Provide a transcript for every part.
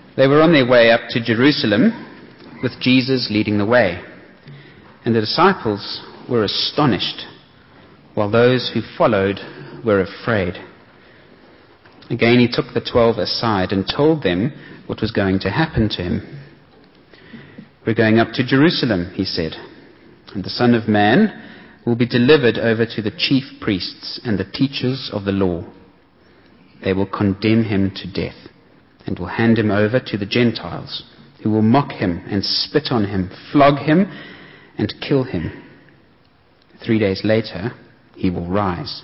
They were on their way up to Jerusalem, with Jesus leading the way, and the disciples were astonished, while those who followed were afraid. Again he took the 12 aside and told them what was going to happen to him. "We're going up to Jerusalem," he said, "and the Son of Man will be delivered over to the chief priests and the teachers of the law. They will condemn him to death and will hand him over to the Gentiles, who will mock him and spit on him, flog him and kill him. 3 days later, he will rise."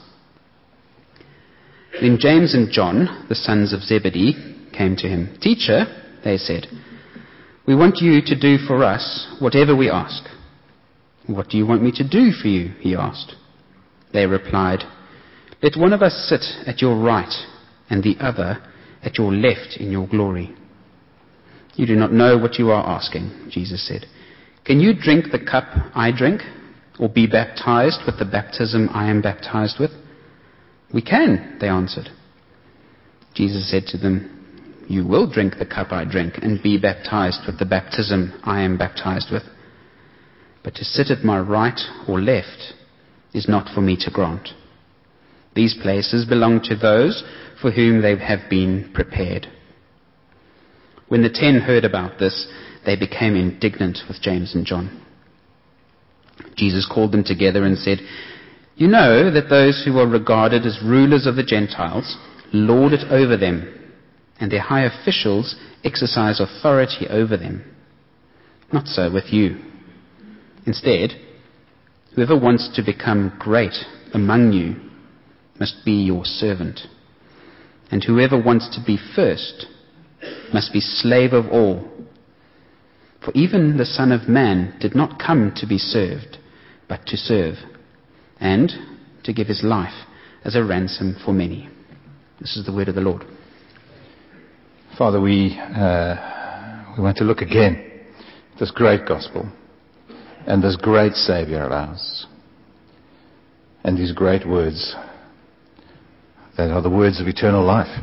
Then James and John, the sons of Zebedee, came to him. "Teacher," they said, "we want you to do for us whatever we ask." "What do you want me to do for you?" he asked. They replied, "Let one of us sit at your right and the other at your left in your glory." "You do not know what you are asking," Jesus said. "Can you drink the cup I drink, or be baptized with the baptism I am baptized with?" "We can," they answered. Jesus said to them, "You will drink the cup I drink and be baptized with the baptism I am baptized with. But to sit at my right or left is not for me to grant. These places belong to those for whom they have been prepared." When the 10 heard about this, they became indignant with James and John. Jesus called them together and said, "You know that those who are regarded as rulers of the Gentiles lord it over them, and their high officials exercise authority over them. Not so with you. Instead, whoever wants to become great among you must be your servant, and whoever wants to be first must be slave of all. For even the Son of Man did not come to be served, but to serve, and to give his life as a ransom for many." This is the word of the Lord. Father, we want to look again at this great gospel and this great Savior of ours, and these great words that are the words of eternal life.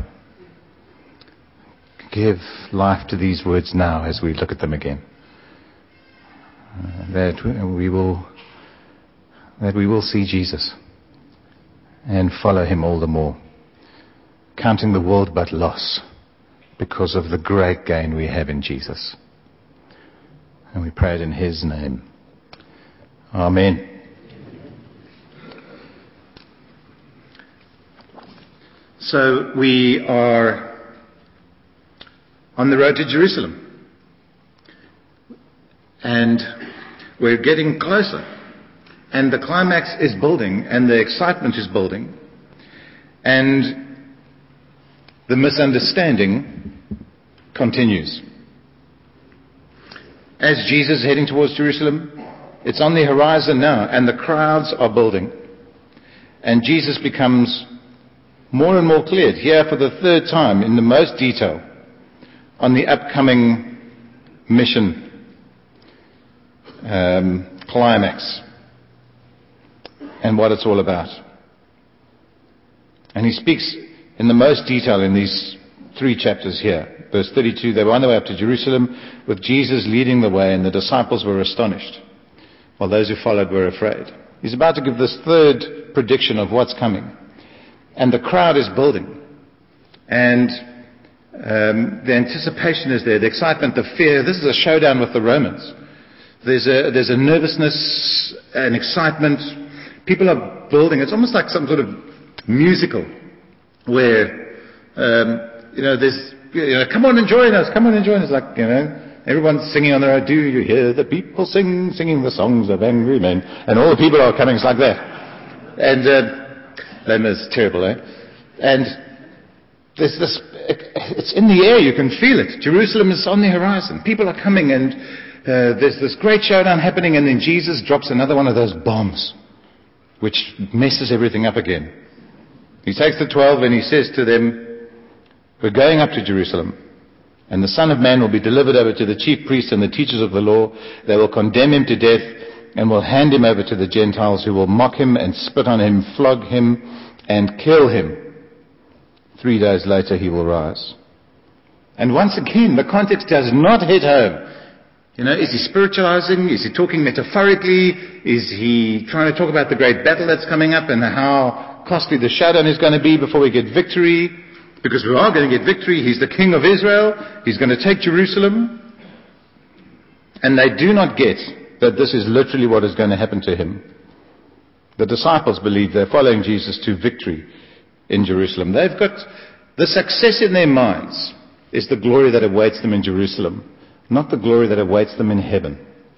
Give life to these words now as we look at them again. That we will see Jesus and follow him all the more, counting the world but loss because of the great gain we have in Jesus. And we pray it in his name. Amen. So we are on the road to Jerusalem. And we're getting closer. And the climax is building, and the excitement is building. And the misunderstanding continues. As Jesus is heading towards Jerusalem, it's on the horizon now, and the crowds are building. And Jesus becomes more and more clear here for the third time in the most detail on the upcoming mission climax and what it's all about. And he speaks in the most detail in these 3 chapters here. Verse 32, they were on their way up to Jerusalem with Jesus leading the way, and the disciples were astonished, while those who followed were afraid. He's about to give this third prediction of what's coming. And the crowd is building. And the anticipation is there, the excitement, the fear. This is a showdown with the Romans. There's a nervousness, an excitement. People are building. It's almost like some sort of musical where, there's, come on and join us, come on and join us. Like, everyone's singing on the road. Do you hear the people singing the songs of angry men? And all the people are coming. It's like that. And that is terrible, eh? And there's this, it's in the air. You can feel it. Jerusalem is on the horizon. People are coming, and there's this great showdown happening, and then Jesus drops another one of those bombs, which messes everything up again. He takes the 12 and he says to them, we're going up to Jerusalem, and the Son of Man will be delivered over to the chief priests and the teachers of the law. They will condemn him to death and will hand him over to the Gentiles, who will mock him and spit on him, flog him and kill him. 3 days later he will rise. And once again, the context does not hit home. Is he spiritualizing? Is he talking metaphorically? Is he trying to talk about the great battle that's coming up and how costly the showdown is going to be before we get victory? Because we are going to get victory. He's the king of Israel. He's going to take Jerusalem. And they do not get that this is literally what is going to happen to him. The disciples believe they're following Jesus to victory in Jerusalem. They've got the success in their minds is the glory that awaits them in Jerusalem, not the glory that awaits them in heaven.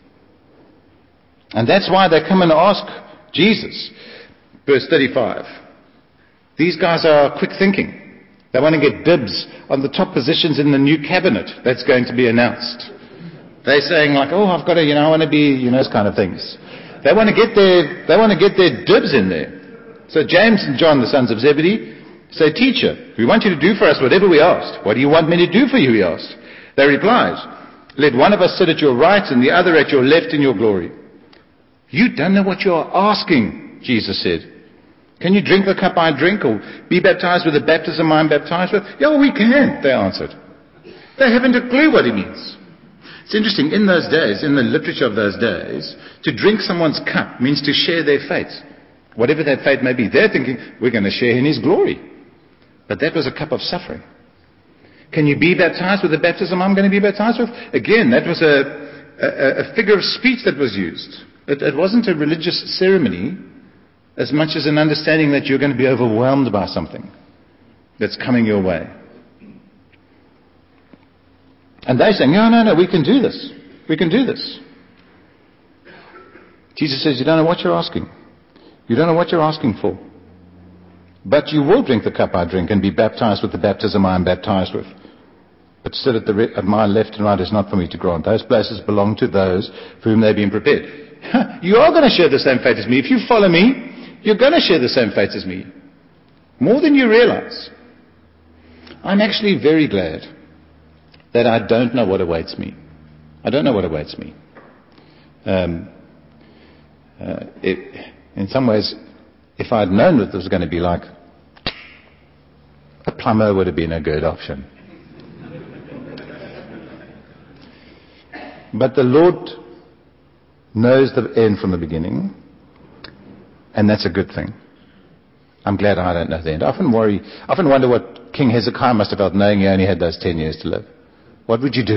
And that's why they come and ask Jesus. Verse 35. These guys are quick thinking. They want to get dibs on the top positions in the new cabinet that's going to be announced. They're saying like, I've got to, I want to be, those kind of things. They want to get their dibs in there. So James and John, the sons of Zebedee, say, Teacher, we want you to do for us whatever we asked. What do you want me to do for you, he asked. They replied, Let one of us sit at your right and the other at your left in your glory. You don't know what you are asking, Jesus said. Can you drink the cup I drink or be baptized with the baptism I'm baptized with? Yeah, we can, they answered. They haven't a clue what he means. It's interesting, in those days, in the literature of those days, to drink someone's cup means to share their fate. Whatever that fate may be. They're thinking, we're going to share in his glory. But that was a cup of suffering. Can you be baptized with the baptism I'm going to be baptized with? Again, that was a figure of speech that was used. It wasn't a religious ceremony as much as an understanding that you're going to be overwhelmed by something that's coming your way. And they're saying, no, we can do this. We can do this. Jesus says, you don't know what you're asking. You don't know what you're asking for. But you will drink the cup I drink and be baptized with the baptism I am baptized with. But sit at my left and right is not for me to grant. Those places belong to those for whom they've been prepared. You are going to share the same fate as me. If you follow me, you're going to share the same fate as me. More than you realize. I'm actually very glad that I don't know what awaits me. I don't know what awaits me. In some ways, if I'd known what it was going to be like, a plumber would have been a good option. But the Lord knows the end from the beginning, and that's a good thing. I'm glad I don't know the end. I often wonder what King Hezekiah must have felt knowing he only had those 10 years to live. What would you do?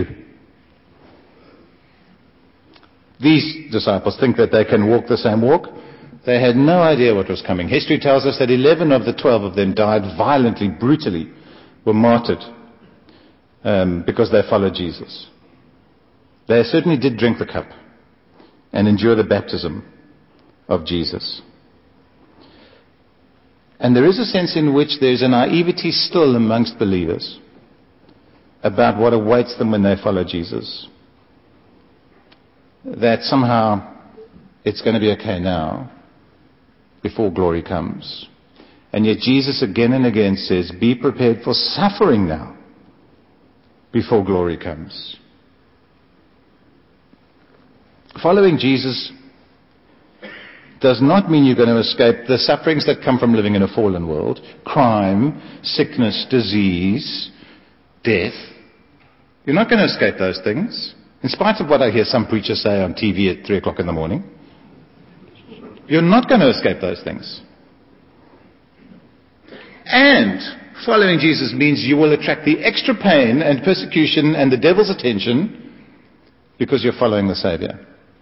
These disciples think that they can walk the same walk. They had no idea what was coming. History tells us that 11 of the 12 of them died violently, brutally, were martyred because they followed Jesus. They certainly did drink the cup and endure the baptism of Jesus. And there is a sense in which there's a naivety still amongst believers about what awaits them when they follow Jesus. That somehow it's going to be okay now before glory comes. And yet Jesus again and again says, be prepared for suffering now before glory comes. Following Jesus does not mean you're going to escape the sufferings that come from living in a fallen world. Crime, sickness, disease, death. You're not going to escape those things. In spite of what I hear some preachers say on TV at 3 o'clock in the morning. You're not going to escape those things. And following Jesus means you will attract the extra pain and persecution and the devil's attention because you're following the Savior.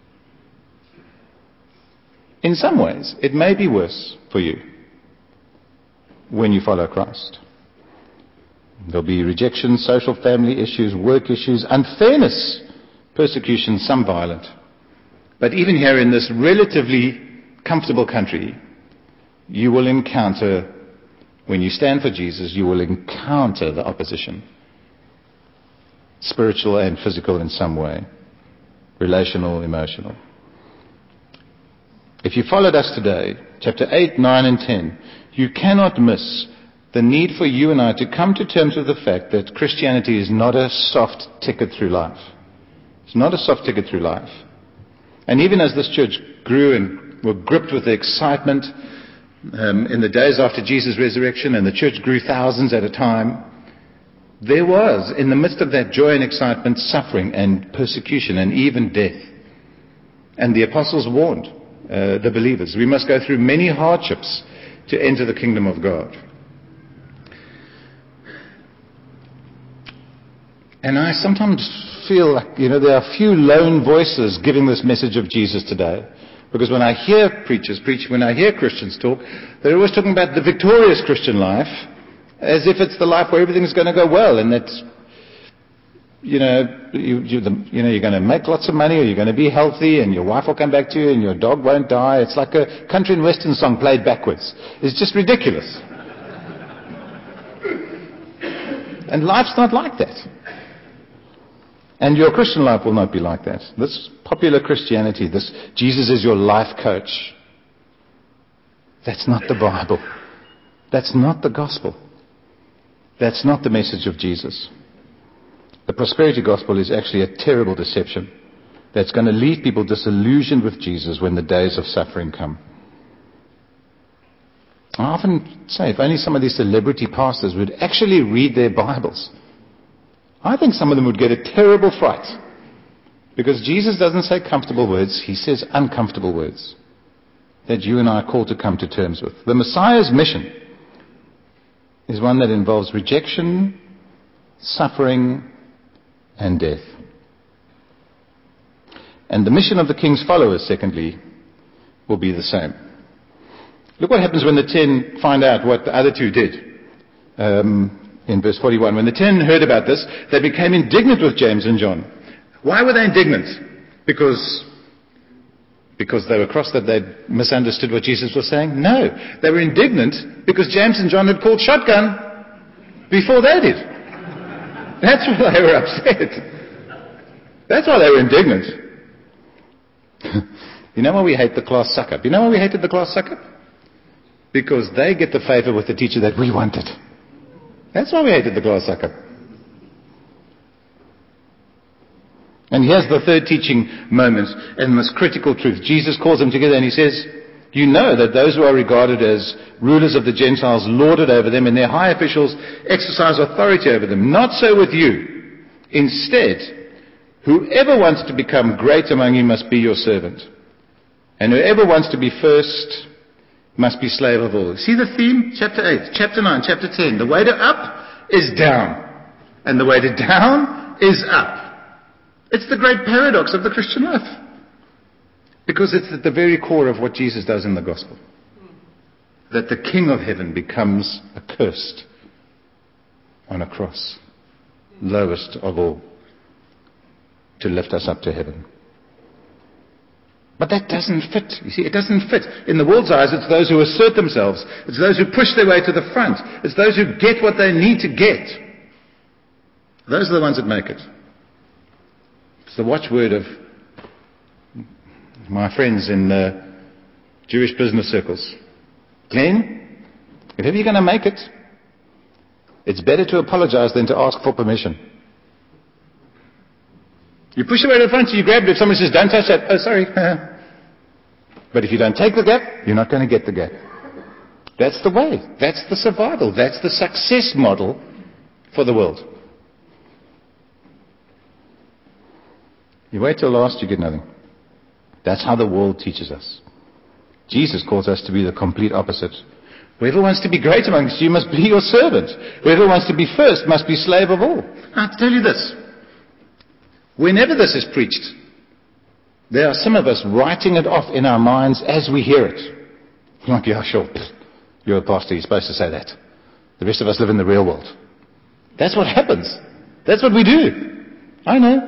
In some ways, it may be worse for you when you follow Christ. There'll be rejection, social family issues, work issues, unfairness, persecution, some violent. But even here in this relatively comfortable country, you will encounter, when you stand for Jesus, you will encounter the opposition. Spiritual and physical in some way. Relational, emotional. If you followed us today, chapter 8, 9 and 10, you cannot miss the need for you and I to come to terms with the fact that Christianity is not a soft ticket through life. It's not a soft ticket through life. And even as this church grew and were gripped with the excitement in the days after Jesus' resurrection, and the church grew thousands at a time, there was, in the midst of that joy and excitement, suffering and persecution and even death. And the apostles warned the believers, we must go through many hardships to enter the kingdom of God. And I sometimes feel like, there are few lone voices giving this message of Jesus today. Because when I hear preachers preach, when I hear Christians talk, they're always talking about the victorious Christian life, as if it's the life where everything's going to go well, and that, you're going to make lots of money, or you're going to be healthy, and your wife will come back to you, and your dog won't die. It's like a country and western song played backwards. It's just ridiculous. And life's not like that. And your Christian life will not be like that. This popular Christianity, this Jesus is your life coach, that's not the Bible. That's not the gospel. That's not the message of Jesus. The prosperity gospel is actually a terrible deception that's going to leave people disillusioned with Jesus when the days of suffering come. I often say, if only some of these celebrity pastors would actually read their Bibles, I think some of them would get a terrible fright. Because Jesus doesn't say comfortable words, he says uncomfortable words that you and I are called to come to terms with. The Messiah's mission is one that involves rejection, suffering, and death. And the mission of the king's followers, secondly, will be the same. Look what happens when the 10 find out what the other 2 did. In verse 41, when the 10 heard about this, they became indignant with James and John. Why were they indignant? Because they were cross that they'd misunderstood what Jesus was saying? No. They were indignant because James and John had called shotgun before they did. That's why they were upset. That's why they were indignant. You know why we hate the class suck-up? You know why we hated the class suck-up? Because they get the favor with the teacher that we wanted. That's why we hated the class suck-up. And here's the third teaching moment and this critical truth. Jesus calls them together and he says, you know that those who are regarded as rulers of the Gentiles lord it over them, and their high officials exercise authority over them. Not so with you. Instead, whoever wants to become great among you must be your servant. And whoever wants to be first must be slave of all. See the theme? Chapter 8, chapter 9, chapter 10. The way to up is down. And the way to down is up. It's the great paradox of the Christian life. Because it's at the very core of what Jesus does in the gospel. That the King of heaven becomes accursed on a cross. Lowest of all. To lift us up to heaven. But that doesn't fit. You see, it doesn't fit. In the world's eyes, it's those who assert themselves. It's those who push their way to the front. It's those who get what they need to get. Those are the ones that make it. It's the watchword of my friends in Jewish business circles. Glenn, if ever you're going to make it, it's better to apologize than to ask for permission. You push your way to the front, so you grab it. If somebody says, don't touch that, oh, sorry. But if you don't take the gap, you're not going to get the gap. That's the way. That's the survival. That's the success model for the world. You wait till last, you get nothing. That's how the world teaches us. Jesus calls us to be the complete opposite. Whoever wants to be great amongst you must be your servant. Whoever wants to be first must be slave of all. I'll tell you this. Whenever this is preached, there are some of us writing it off in our minds as we hear it. Like, yeah, sure, you're a pastor, you're supposed to say that. The rest of us live in the real world. That's what happens. That's what we do. I know.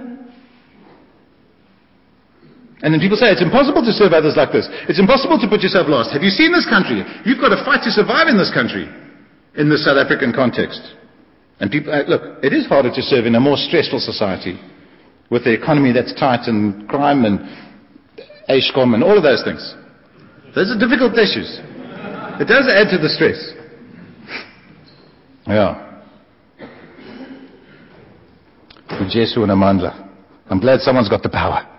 And then people say, it's impossible to serve others like this. It's impossible to put yourself last. Have you seen this country? You've got to fight to survive in this country, in the South African context. And people, look, it is harder to serve in a more stressful society, with the economy that's tight and crime and Ashcom and all of those things. Those are difficult issues. It does add to the stress. Yeah. Jesu and Amandla. I'm glad someone's got the power.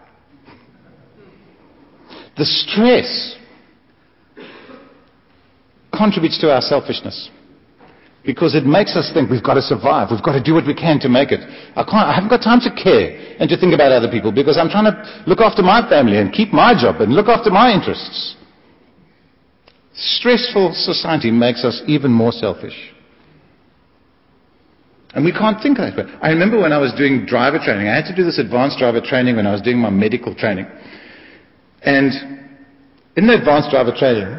The stress contributes to our selfishness. Because it makes us think we've got to survive. We've got to do what we can to make it. I haven't got time to care and to think about other people because I'm trying to look after my family and keep my job and look after my interests. Stressful society makes us even more selfish. And we can't think that way. I remember when I was doing driver training, I had to do this advanced driver training when I was doing my medical training. And in the advanced driver training,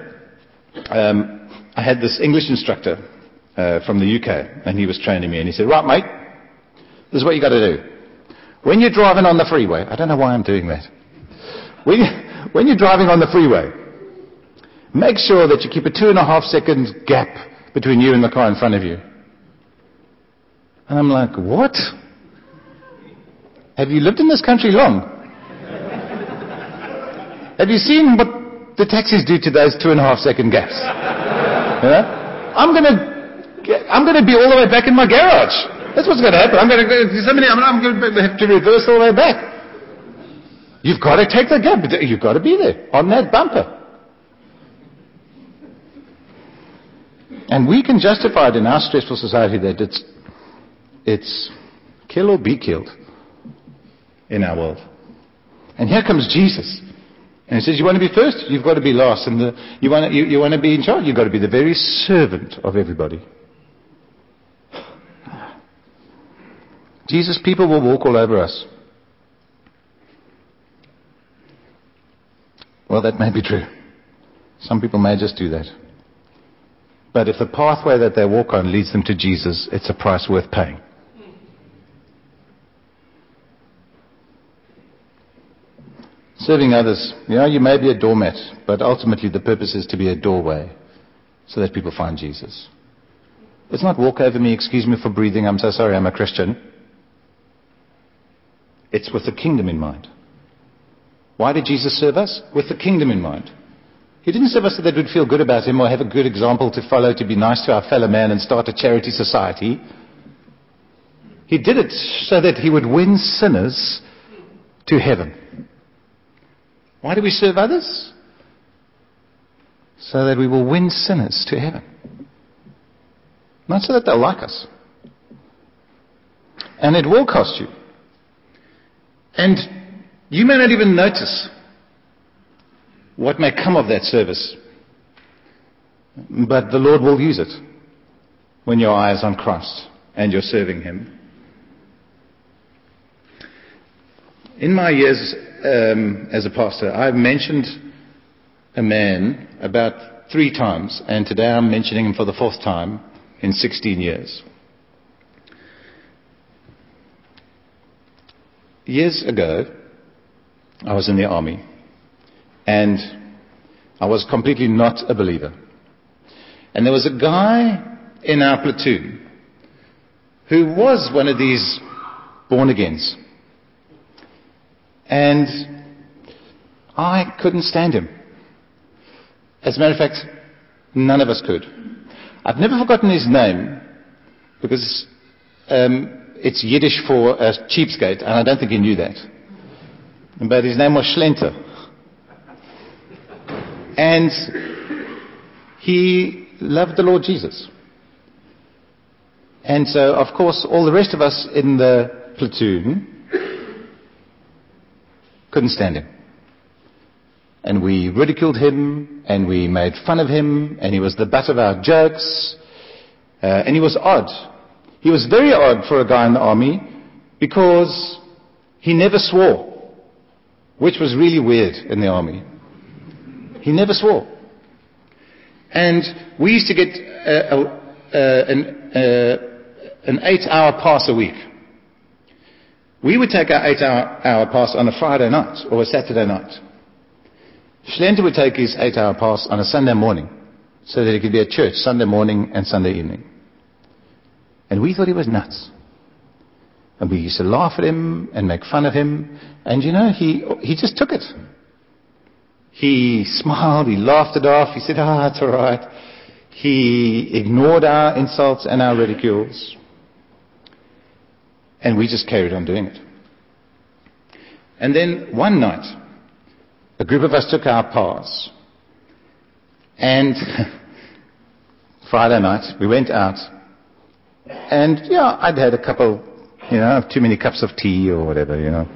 I had this English instructor from the UK, and he was training me, and he said, right, mate, this is what you got to do. When you're driving on the freeway, I don't know why I'm doing that. When you're driving on the freeway, make sure that you keep a 2.5 second gap between you and the car in front of you. And I'm like, what? Have you lived in this country long? Have you seen what the taxis do to those 2.5 second gaps? You know? I'm going to be all the way back in my garage. That's what's going to happen. I'm going to have to reverse all the way back. You've got to take the gap. You've got to be there on that bumper. And we can justify it in our stressful society that it's kill or be killed in our world. And here comes Jesus. And he says, you want to be first? You've got to be last. And you want to be in charge? You've got to be the very servant of everybody. Jesus, people will walk all over us. Well, that may be true. Some people may just do that. But if the pathway that they walk on leads them to Jesus, it's a price worth paying. Serving others. You may be a doormat, but ultimately the purpose is to be a doorway so that people find Jesus. It's not walk over me, excuse me for breathing, I'm so sorry, I'm a Christian. It's with the kingdom in mind. Why did Jesus serve us? With the kingdom in mind. He didn't serve us so that we'd feel good about him or have a good example to follow, to be nice to our fellow man and start a charity society. He did it so that he would win sinners to heaven. Why do we serve others? So that we will win sinners to heaven. Not so that they'll like us. And it will cost you. And you may not even notice what may come of that service. But the Lord will use it when your eye is on Christ and you're serving him. In my years as a pastor, I've mentioned a man about 3 times, and today I'm mentioning him for the 4th time in 16 years. Years ago, I was in the army, and I was completely not a believer. And there was a guy in our platoon who was one of these born-agains. And I couldn't stand him. As a matter of fact, none of us could. I've never forgotten his name, because it's Yiddish for a cheapskate, and I don't think he knew that. But his name was Schlenter. And he loved the Lord Jesus. And so, of course, all the rest of us in the platoon couldn't stand him. And we ridiculed him, and we made fun of him, and he was the butt of our jokes. And he was odd. He was very odd for a guy in the army, because he never swore, which was really weird in the army. He never swore. And we used to get an 8-hour pass a week. We would take our 8-hour pass on a Friday night or a Saturday night. Schlenter would take his 8-hour pass on a Sunday morning, so that he could be at church Sunday morning and Sunday evening. And we thought he was nuts. And we used to laugh at him and make fun of him. And he just took it. He smiled, he laughed it off, he said, it's all right. He ignored our insults and our ridicules. And we just carried on doing it. And then one night, a group of us took our pass. And Friday night, we went out And, yeah, I'd had a couple, too many cups of tea or whatever,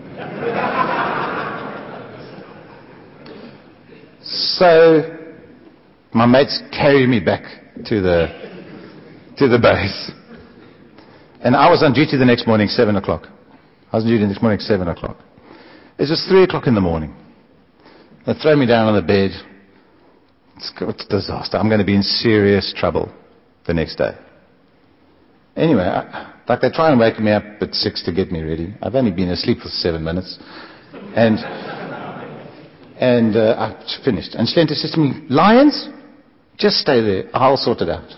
So, my mates carried me back to the base. And I was on duty the next morning, 7 o'clock. It was 3 o'clock in the morning. They throw me down on the bed. It's a disaster. I'm going to be in serious trouble the next day. Anyway, they try and wake me up at 6 to get me ready. I've only been asleep for 7 minutes. And I finished. And Slenter says to me, Lions, just stay there. I'll sort it out.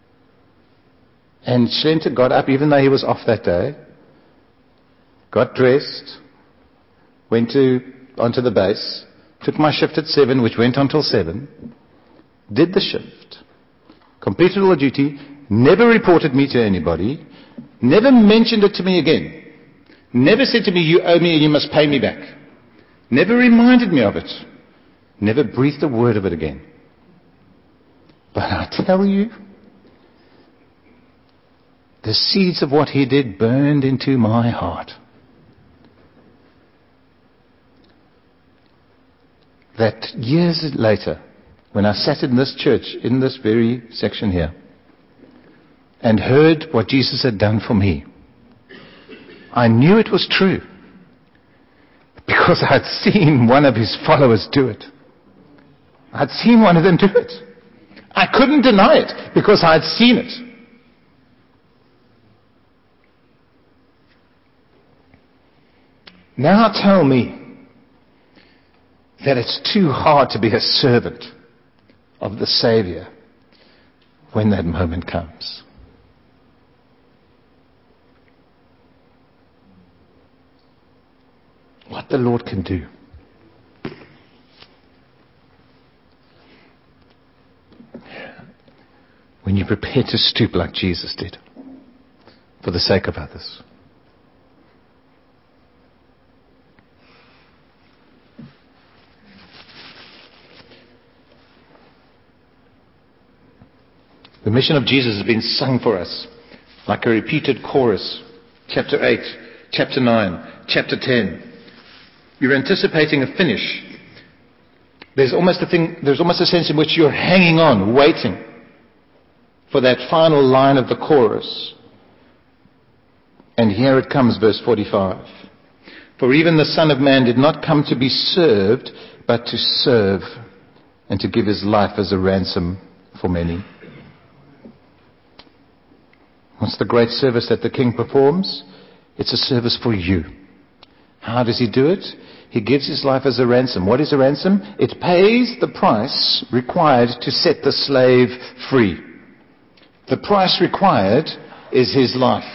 And Slenter got up, even though he was off that day, got dressed, went onto the base, took my shift at 7, which went on till 7, did the shift, completed all the duty, never reported me to anybody, never mentioned it to me again, never said to me, you owe me and you must pay me back, never reminded me of it, never breathed a word of it again. But I tell you, the seeds of what he did burned into my heart. That years later, when I sat in this church, in this very section here, and heard what Jesus had done for me, I knew it was true because I had seen one of his followers do it. I had seen one of them do it. I couldn't deny it because I had seen it. Now tell me that it's too hard to be a servant of the Savior when that moment comes. What the Lord can do. When you prepare to stoop like Jesus did for the sake of others. The mission of Jesus has been sung for us like a repeated chorus. Chapter 8, chapter 9, chapter 10. You're anticipating a finish. There's almost a sense in which you're hanging on, waiting for that final line of the chorus. And here it comes, verse 45. For even the Son of Man did not come to be served, but to serve and to give his life as a ransom for many. What's the great service that the King performs? It's a service for you. How does he do it? He gives his life as a ransom. What is a ransom? It pays the price required to set the slave free. The price required is his life,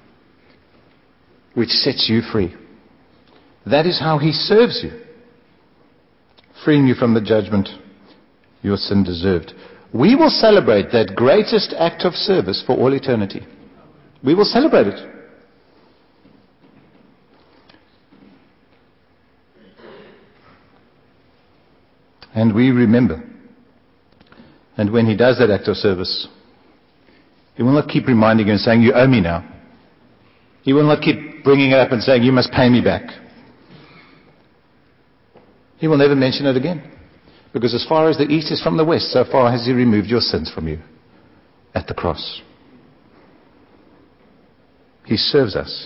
which sets you free. That is how he serves you, freeing you from the judgment your sin deserved. We will celebrate that greatest act of service for all eternity. We will celebrate it. And we remember. And when he does that act of service, he will not keep reminding you and saying, you owe me now. He will not keep bringing it up and saying, you must pay me back. He will never mention it again. Because as far as the east is from the west, so far has he removed your sins from you at the cross. He serves us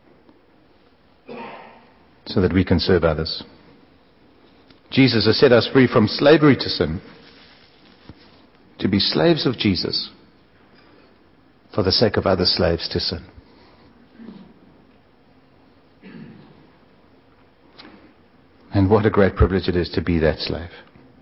so that we can serve others. Jesus has set us free from slavery to sin, to be slaves of Jesus for the sake of other slaves to sin. And what a great privilege it is to be that slave.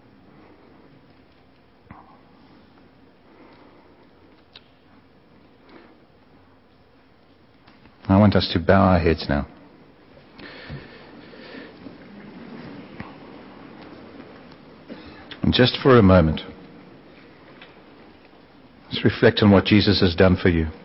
I want us to bow our heads now. And just for a moment, let's reflect on what Jesus has done for you.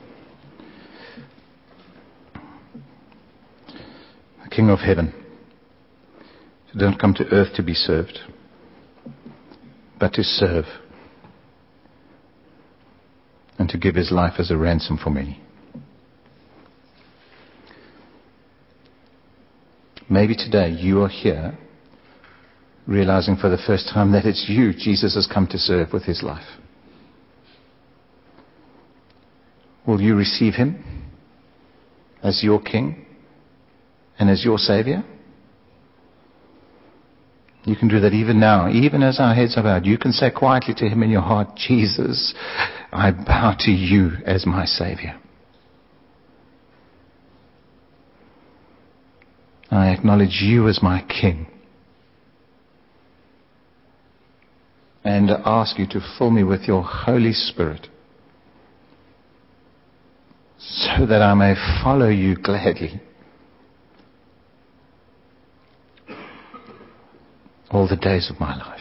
The King of Heaven, who didn't come to earth to be served, but to serve. and to give his life as a ransom for many. Maybe today you are here realizing for the first time that it's you Jesus has come to serve with his life. Will you receive him as your King and as your Savior? You can do that even now, even as our heads are bowed. You can say quietly to him in your heart, Jesus, I bow to you as my Savior. I acknowledge you as my King. And ask you to fill me with your Holy Spirit so that I may follow you gladly all the days of my life.